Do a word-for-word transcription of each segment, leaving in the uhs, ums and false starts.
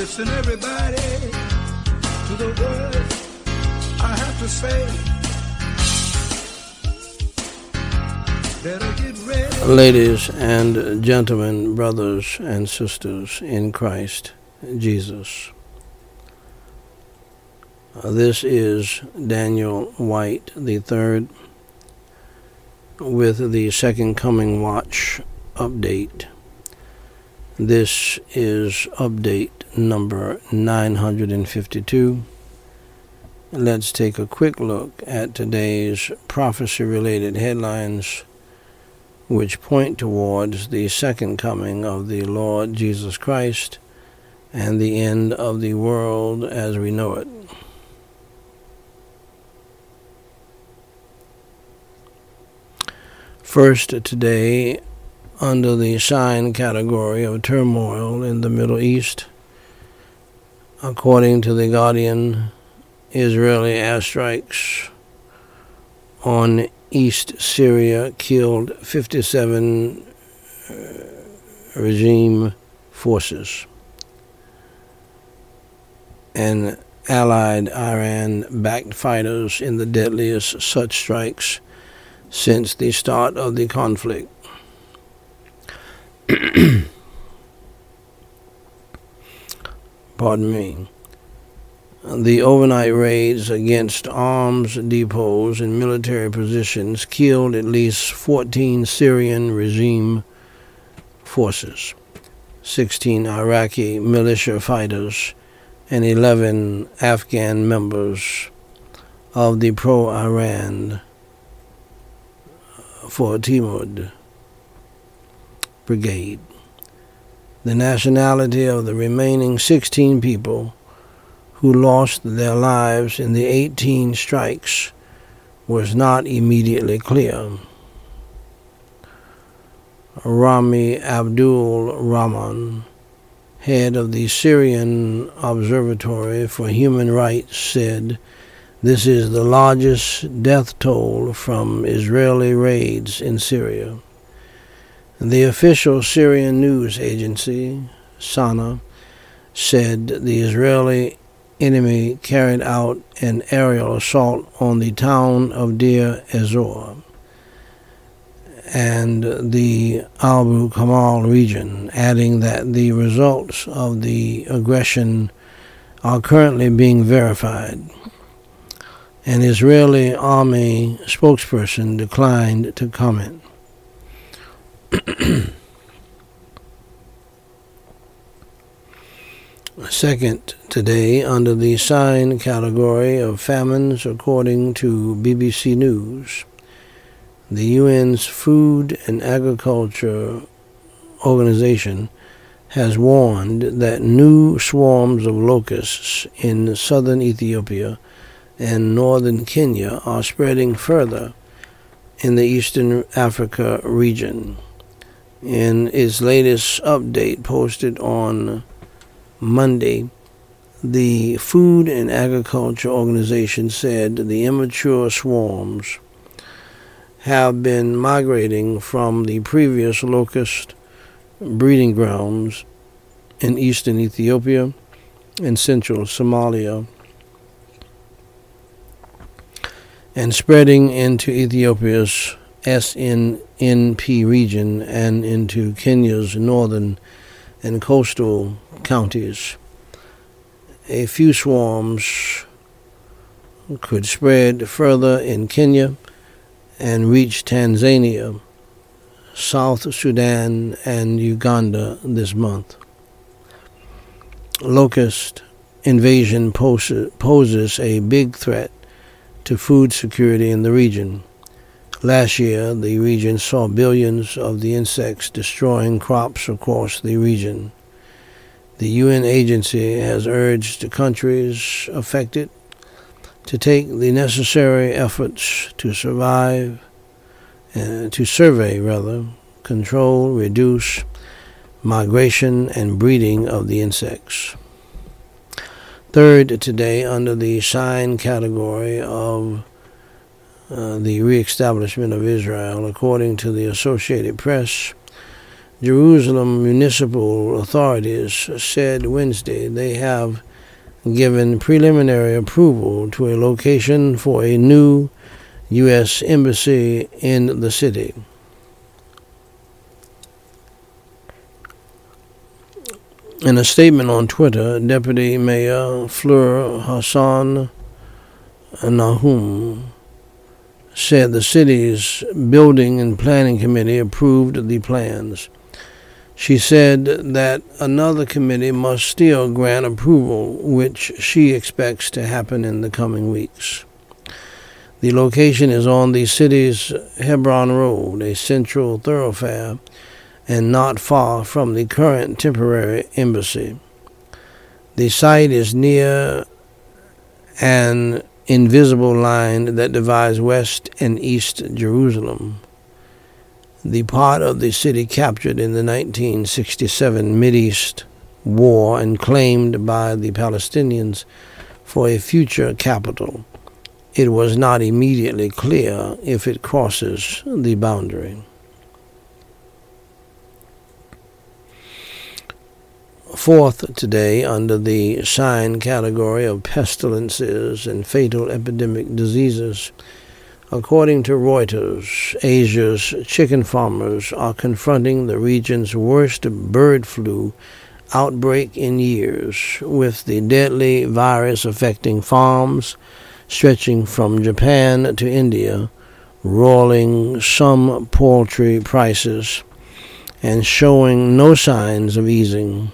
Listen, everybody, to the words I have to say. Better get ready. Ladies and gentlemen, brothers and sisters in Christ Jesus. Uh, this is Daniel White the third with the Second Coming Watch update. This is update number nine hundred fifty-two. Let's take a quick look at today's prophecy-related headlines, which point towards the second coming of the Lord Jesus Christ and the end of the world as we know it. First, today, under the sign category of turmoil in the Middle East, according to The Guardian, Israeli airstrikes on East Syria killed fifty-seven regime forces, and allied Iran-backed fighters in the deadliest such strikes since the start of the conflict. Pardon me. The overnight raids against arms depots and military positions killed at least fourteen Syrian regime forces, sixteen Iraqi militia fighters, and eleven Afghan members of the pro-Iran Fatimid Brigade. The nationality of the remaining sixteen people who lost their lives in the eighteen strikes was not immediately clear. Rami Abdul Rahman, head of the Syrian Observatory for Human Rights, said, "This is the largest death toll from Israeli raids in Syria." The official Syrian news agency, SANA, said the Israeli enemy carried out an aerial assault on the town of Deir ez-Zor and the Abu Kamal region, adding that the results of the aggression are currently being verified. An Israeli army spokesperson declined to comment. Second, today, under the sign category of famines, according to B B C News, the U N's Food and Agriculture Organization has warned that new swarms of locusts in southern Ethiopia and northern Kenya are spreading further in the Eastern Africa region. In its latest update posted on Monday, the Food and Agriculture Organization said the immature swarms have been migrating from the previous locust breeding grounds in eastern Ethiopia and central Somalia and spreading into Ethiopia's S N N P region and into Kenya's northern and coastal counties. A few swarms could spread further in Kenya and reach Tanzania, South Sudan, and Uganda this month. Locust invasion poses, poses a big threat to food security in the region. Last year, the region saw billions of the insects destroying crops across the region. The U N agency has urged countries affected to take the necessary efforts to survive, uh, to survey, rather, control, reduce migration and breeding of the insects. Third, today, under the sign category of uh, the reestablishment of Israel, according to the Associated Press, Jerusalem municipal authorities said Wednesday they have given preliminary approval to a location for a new U S embassy in the city. In a statement on Twitter, Deputy Mayor Fleur Hassan Nahum said the city's Building and Planning Committee approved the plans. She said that another committee must still grant approval, which she expects to happen in the coming weeks. The location is on the city's Hebron Road, a central thoroughfare, and not far from the current temporary embassy. The site is near an invisible line that divides West and East Jerusalem, the part of the city captured in the nineteen sixty-seven Mideast War and claimed by the Palestinians for a future capital. It was not immediately clear if it crosses the boundary. Fourth today, under the sign category of pestilences and fatal epidemic diseases, according to Reuters, Asia's chicken farmers are confronting the region's worst bird flu outbreak in years, with the deadly virus affecting farms stretching from Japan to India, roiling some poultry prices, and showing no signs of easing.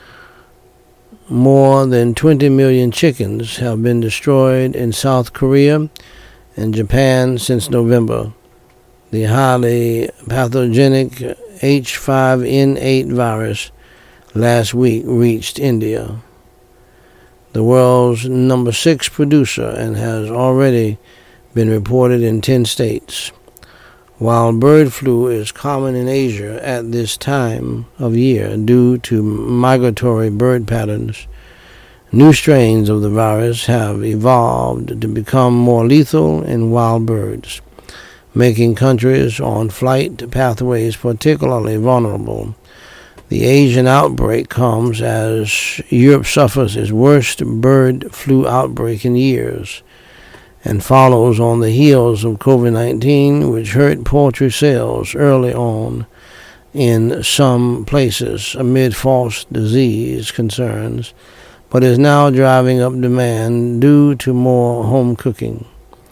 More than twenty million chickens have been destroyed in South Korea and Japan since November. The highly pathogenic H five N eight virus last week reached India, the world's number six producer, and has already been reported in ten states. While bird flu is common in Asia at this time of year due to migratory bird patterns, new strains of the virus have evolved to become more lethal in wild birds, making countries on flight pathways particularly vulnerable. The Asian outbreak comes as Europe suffers its worst bird flu outbreak in years, and follows on the heels of COVID nineteen, which hurt poultry sales early on in some places amid false disease concerns, but is now driving up demand due to more home cooking.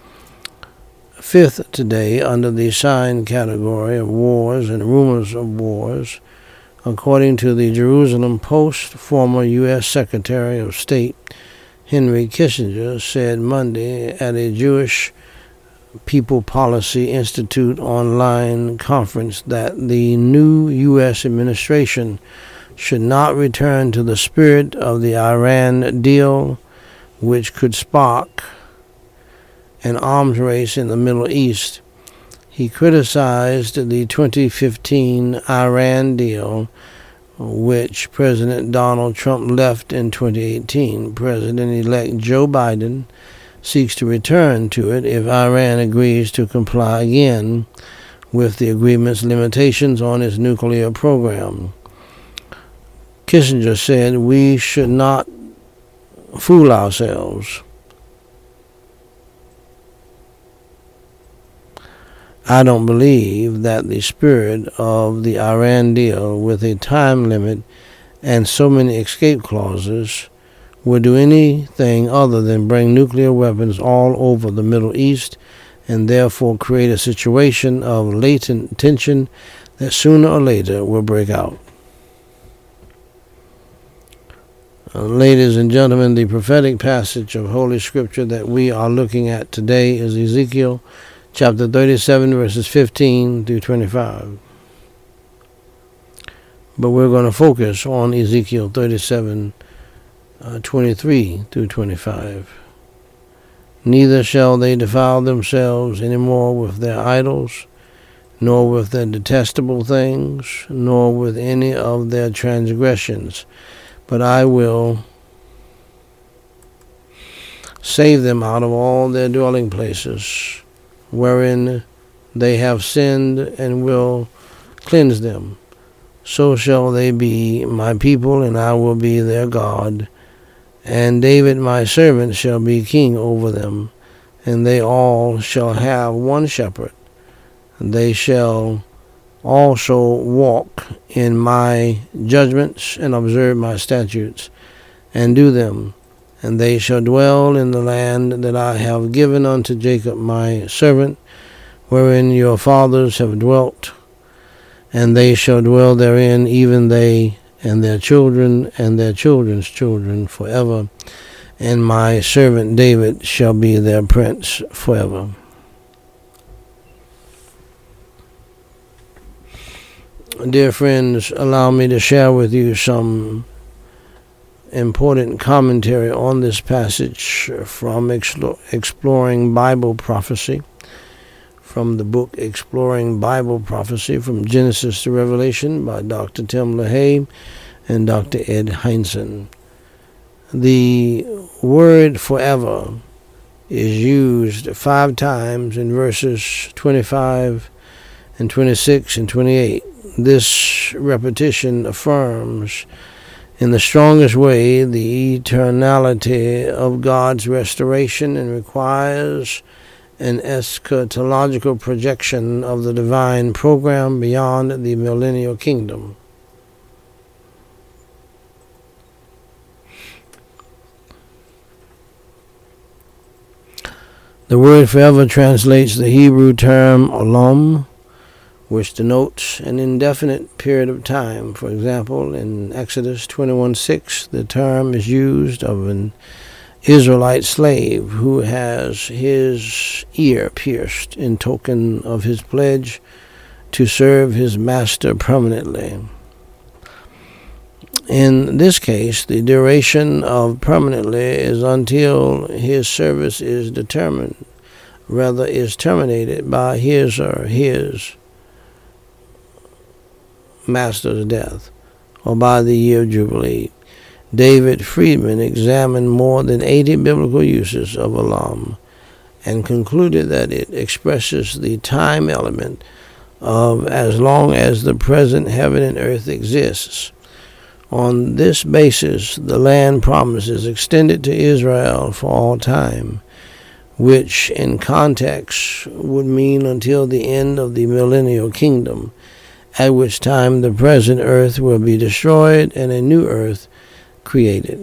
Fifth today, under the sign category of wars and rumors of wars, according to the Jerusalem Post, former U S Secretary of State Henry Kissinger said Monday at a Jewish People Policy Institute online conference that the new U S administration should not return to the spirit of the Iran deal, which could spark an arms race in the Middle East. He criticized the twenty fifteen Iran deal, which President Donald Trump left in twenty eighteen. President-elect Joe Biden seeks to return to it if Iran agrees to comply again with the agreement's limitations on its nuclear program. Kissinger said we should not fool ourselves. I don't believe that the spirit of the Iran deal, with a time limit and so many escape clauses, would do anything other than bring nuclear weapons all over the Middle East and therefore create a situation of latent tension that sooner or later will break out. Uh, ladies and gentlemen, the prophetic passage of Holy Scripture that we are looking at today is Ezekiel chapter thirty-seven, verses fifteen through twenty-five. But we're going to focus on Ezekiel thirty-seven, uh, twenty-three through twenty-five. Neither shall they defile themselves any more with their idols, nor with their detestable things, nor with any of their transgressions. But I will save them out of all their dwelling places, wherein they have sinned, and will cleanse them. so shall they be my people, and I will be their God. And David my servant shall be king over them, and they all shall have one shepherd. They shall also walk in my judgments, and observe my statutes, and do them. And they shall dwell in the land that I have given unto Jacob my servant, wherein your fathers have dwelt. And they shall dwell therein, even they and their children and their children's children forever. And my servant David shall be their prince forever. Dear friends, allow me to share with you some important commentary on this passage from Exploring Bible Prophecy, from the book Exploring Bible Prophecy from Genesis to Revelation by Doctor Tim LaHaye and Doctor Ed Hindson. The word forever is used five times in verses twenty-five and twenty-six and twenty-eight. This repetition affirms in the strongest way the eternality of God's restoration and requires an eschatological projection of the divine program beyond the millennial kingdom. The word forever translates the Hebrew term olam, which denotes an indefinite period of time. For example, in Exodus twenty-one six, the term is used of an Israelite slave who has his ear pierced in token of his pledge to serve his master permanently. In this case, the duration of permanently is until his service is determined, rather is terminated by his or his master's death, or by the year of Jubilee. David Friedman examined more than eighty biblical uses of olam and concluded that it expresses the time element of as long as the present heaven and earth exists. On this basis, the land promise is extended to Israel for all time, which in context would mean until the end of the millennial kingdom, at which time the present earth will be destroyed and a new earth created.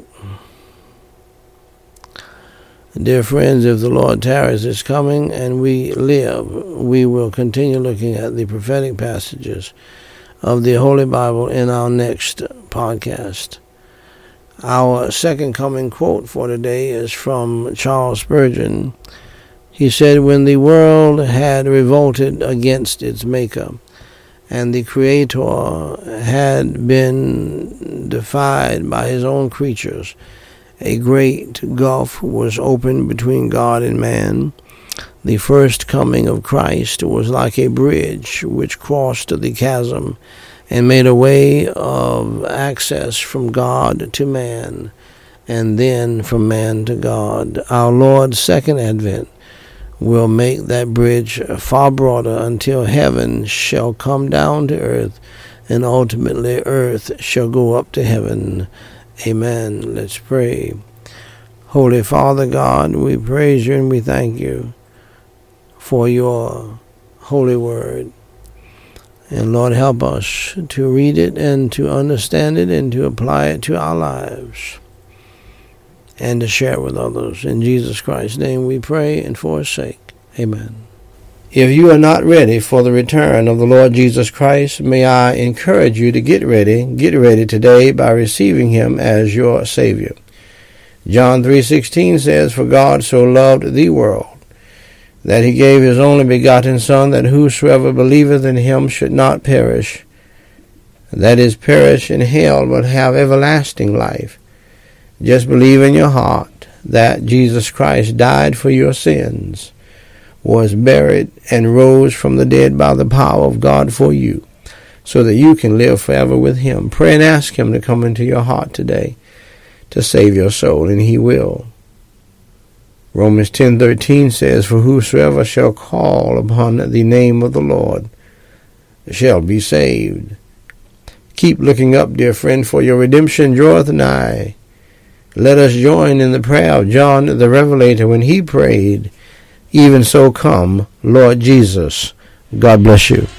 Dear friends, if the Lord tarries is coming and we live, we will continue looking at the prophetic passages of the Holy Bible in our next podcast. Our second coming quote for today is from Charles Spurgeon. He said, "When the world had revolted against its Maker, and the Creator had been defied by his own creatures, a great gulf was opened between God and man. The first coming of Christ was like a bridge which crossed the chasm and made a way of access from God to man, and then from man to God. Our Lord's second advent will make that bridge far broader until heaven shall come down to earth, and ultimately earth shall go up to heaven." Amen. Let's pray. Holy Father God, we praise you and we thank you for your holy word. And Lord, help us to read it and to understand it and to apply it to our lives and to share with others. In Jesus Christ's name we pray, and for his sake. Amen. If you are not ready for the return of the Lord Jesus Christ, may I encourage you to get ready. Get ready today by receiving him as your Savior. John three sixteen says, "For God so loved the world, that he gave his only begotten Son, that whosoever believeth in him should not perish, that is, perish in hell, but have everlasting life." Just believe in your heart that Jesus Christ died for your sins, was buried, and rose from the dead by the power of God for you, so that you can live forever with him. Pray and ask him to come into your heart today to save your soul, and he will. Romans ten thirteen says, "For whosoever shall call upon the name of the Lord shall be saved." Keep looking up, dear friend, for your redemption draweth nigh. Let us join in the prayer of John the Revelator when he prayed, "Even so come, Lord Jesus." God bless you.